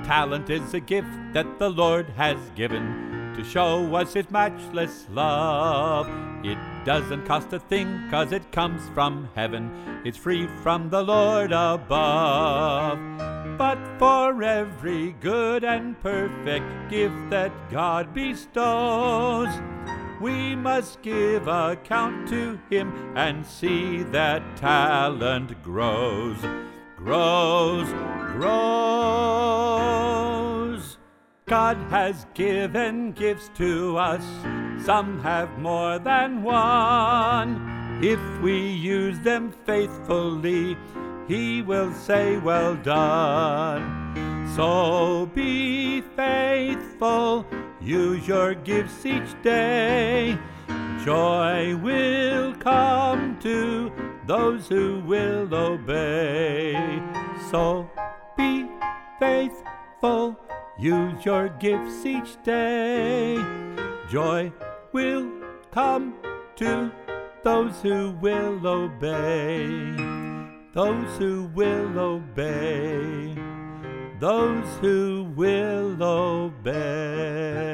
talent is a gift that the Lord has given to show us His matchless love. It doesn't cost a thing 'cause it comes from heaven. It's free from the Lord above. But for every good and perfect gift that God bestows, we must give account to Him and see that talent grows. God has given gifts to us, some have more than one. If we use them faithfully, He will say, "Well done." So be faithful, use your gifts each day. Joy will come to those who will obey. So be faithful, use your gifts each day. Joy will come to those who will obey. Those who will obey. Those who will obey.